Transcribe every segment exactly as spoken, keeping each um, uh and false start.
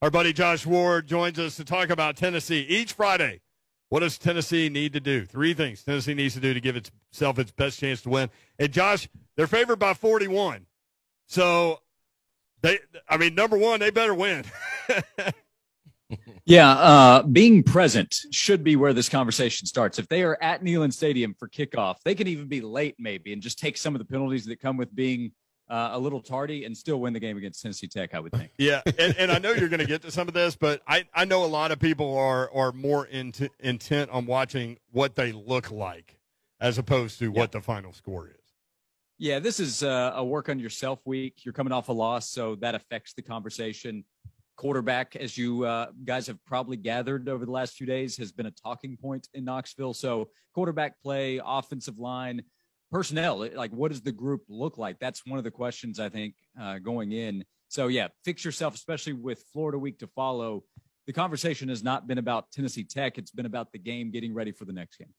Our buddy Josh Ward joins us to talk about Tennessee each Friday. What does Tennessee need to do? Three things Tennessee needs to do to give itself its best chance to win. And, Josh, they're favored by forty-one. So, they, I mean, number one, they better win. Yeah, uh, being present should be where this conversation starts. If they are at Neyland Stadium for kickoff, they can even be late maybe and just take some of the penalties that come with being uh, a little tardy and still win the game against Tennessee Tech, I would think. Yeah, and, and I know you're going to get to some of this, but I, I know a lot of people are, are more int- intent on watching what they look like as opposed to yeah. what the final score is. Yeah, this is uh, a work on yourself week. You're coming off a loss, so that affects the conversation. Quarterback, as you uh, guys have probably gathered over the last few days, has been a talking point in Knoxville. So quarterback play, offensive line, personnel, like what does the group look like? That's one of the questions, I think, uh, going in. So, yeah, fix yourself, especially with Florida week to follow. The conversation has not been about Tennessee Tech. It's been about the game getting ready for the next game.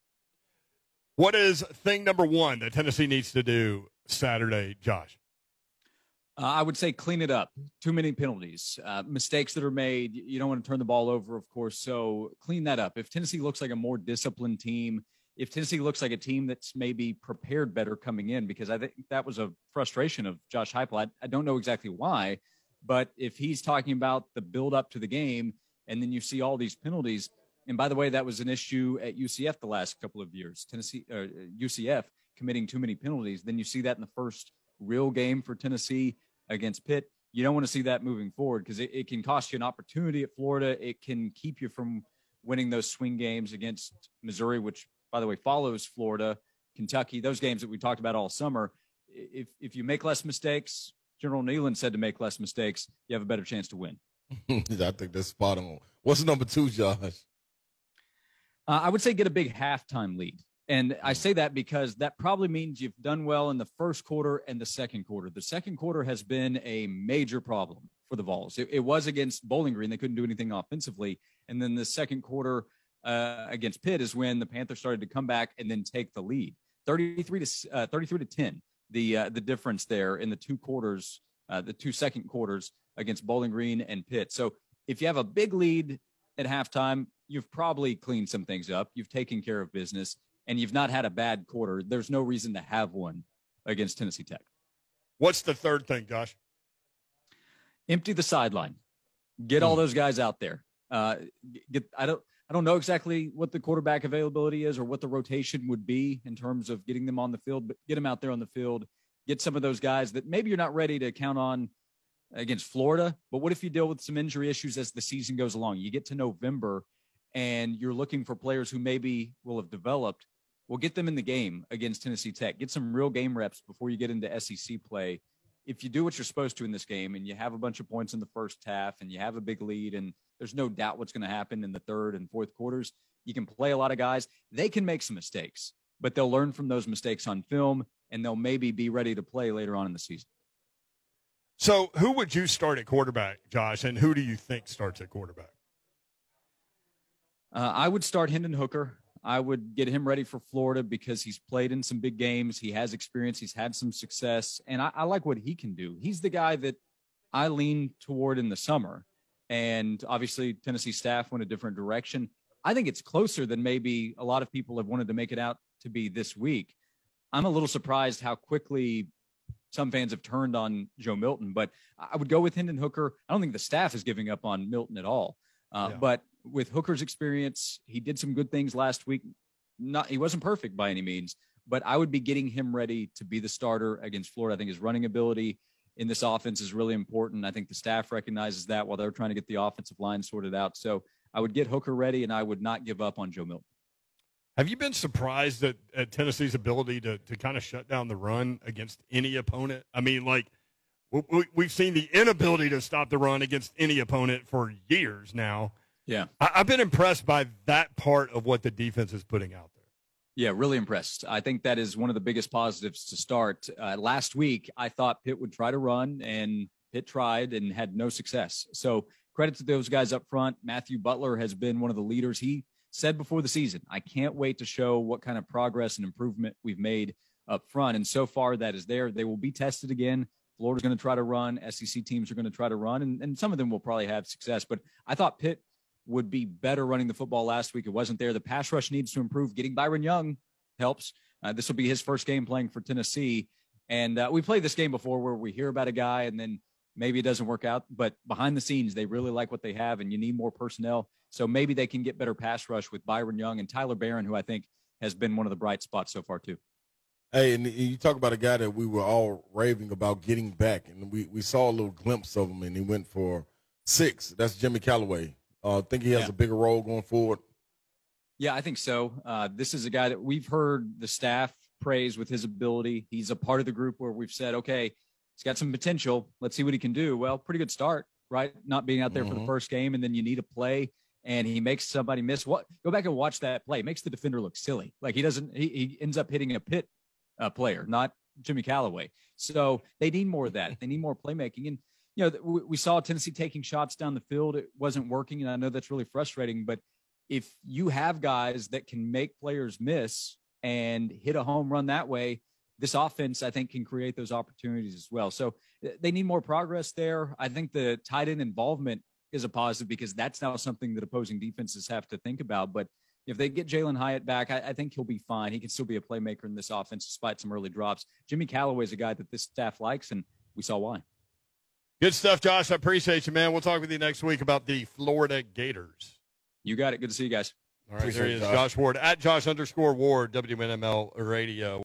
What is thing number one that Tennessee needs to do Saturday, Josh? Uh, I would say clean it up. Too many penalties, uh, mistakes that are made. You don't want to turn the ball over, of course. So clean that up. If Tennessee looks like a more disciplined team, if Tennessee looks like a team that's maybe prepared better coming in, because I think that was a frustration of Josh Heupel. I, I don't know exactly why, but if he's talking about the build up to the game and then you see all these penalties, and by the way, that was an issue at U C F the last couple of years, Tennessee, uh, U C F committing too many penalties. Then you see that in the first real game for Tennessee against Pitt. You don't want to see that moving forward because it, it can cost you an opportunity at Florida. It can keep you from winning those swing games against Missouri, which, by the way, follows Florida, Kentucky, those games that we talked about all summer. If if you make less mistakes, General Neyland said to make less mistakes, you have a better chance to win. I think that's spot on. What's number two, Josh? Uh, I would say get a big halftime lead. And I say that because that probably means you've done well in the first quarter and the second quarter. The second quarter has been a major problem for the Vols. It, it was against Bowling Green. They couldn't do anything offensively. And then the second quarter uh, against Pitt is when the Panthers started to come back and then take the lead. thirty-three to uh, thirty-three to ten, the uh, the difference there in the two quarters, uh, the two second quarters against Bowling Green and Pitt. So if you have a big lead at halftime, you've probably cleaned some things up. You've taken care of business. And you've not had a bad quarter. There's no reason to have one against Tennessee Tech. What's the third thing, Josh? Empty the sideline. Get all those guys out there. Uh, get I don't I don't know exactly what the quarterback availability is or what the rotation would be in terms of getting them on the field, but get them out there on the field. Get some of those guys that maybe you're not ready to count on against Florida. But what if you deal with some injury issues as the season goes along? You get to November and you're looking for players who maybe will have developed. Well, get them in the game against Tennessee Tech. Get some real game reps before you get into S E C play. If you do what you're supposed to in this game and you have a bunch of points in the first half and you have a big lead and there's no doubt what's going to happen in the third and fourth quarters, you can play a lot of guys. They can make some mistakes, but they'll learn from those mistakes on film and they'll maybe be ready to play later on in the season. So who would you start at quarterback, Josh, and who do you think starts at quarterback? Uh, I would start Hendon Hooker. I would get him ready for Florida because he's played in some big games. He has experience. He's had some success. And I, I like what he can do. He's the guy that I lean toward in the summer. And obviously Tennessee staff went a different direction. I think it's closer than maybe a lot of people have wanted to make it out to be this week. I'm a little surprised how quickly some fans have turned on Joe Milton, but I would go with Hendon Hooker. I don't think the staff is giving up on Milton at all. Uh, yeah. But with Hooker's experience, he did some good things last week. Not, he wasn't perfect by any means, but I would be getting him ready to be the starter against Florida. I think his running ability in this offense is really important. I think the staff recognizes that while they're trying to get the offensive line sorted out. So I would get Hooker ready, and I would not give up on Joe Milton. Have you been surprised at, at Tennessee's ability to to kind of shut down the run against any opponent? I mean, like, we, we've seen the inability to stop the run against any opponent for years now. Yeah. I, I've been impressed by that part of what the defense is putting out there. Yeah, really impressed. I think that is one of the biggest positives to start. Uh, last week, I thought Pitt would try to run, and Pitt tried and had no success. So credit to those guys up front. Matthew Butler has been one of the leaders. He said before the season, I can't wait to show what kind of progress and improvement we've made up front. And so far that is there. They will be tested again Florida's going to try to run. S E C teams are going to try to run, and, and some of them will probably have success. But I thought Pitt would be better running the football last week. It wasn't there. The pass rush needs to improve. Getting Byron Young helps. Uh, this will be his first game playing for Tennessee. And uh, we played this game before where we hear about a guy and then maybe it doesn't work out. But behind the scenes, they really like what they have, and you need more personnel. So maybe they can get better pass rush with Byron Young and Tyler Barron, who I think has been one of the bright spots so far too. Hey, and you talk about a guy that we were all raving about getting back, and we, we saw a little glimpse of him, and he went for six. That's Jimmy Callaway. Uh, think he has Yeah. a bigger role going forward? Yeah, I think so. Uh, this is a guy that we've heard the staff praise with his ability. He's a part of the group where we've said, okay, he's got some potential. Let's see what he can do. Well, pretty good start, right? Not being out there Mm-hmm. for the first game, and then you need a play, and he makes somebody miss. What? Go back and watch that play. It makes the defender look silly. Like he doesn't. He, he ends up hitting a Pitt uh, player, not Jimmy Callaway. So they need more of that. They need more playmaking. And you know, we, we saw Tennessee taking shots down the field. It wasn't working, and I know that's really frustrating. But if you have guys that can make players miss and hit a home run that way, this offense, I think, can create those opportunities as well. So they need more progress there. I think the tight end involvement is a positive because that's now something that opposing defenses have to think about. But if they get Jalen Hyatt back, I, I think he'll be fine. He can still be a playmaker in this offense despite some early drops. Jimmy Callaway is a guy that this staff likes, and we saw why. Good stuff, Josh. I appreciate you, man. We'll talk with you next week about the Florida Gators. You got it. Good to see you guys. All right, Appreciate there he it, is, Josh. Josh Ward, at Josh underscore Ward, W N M L Radio.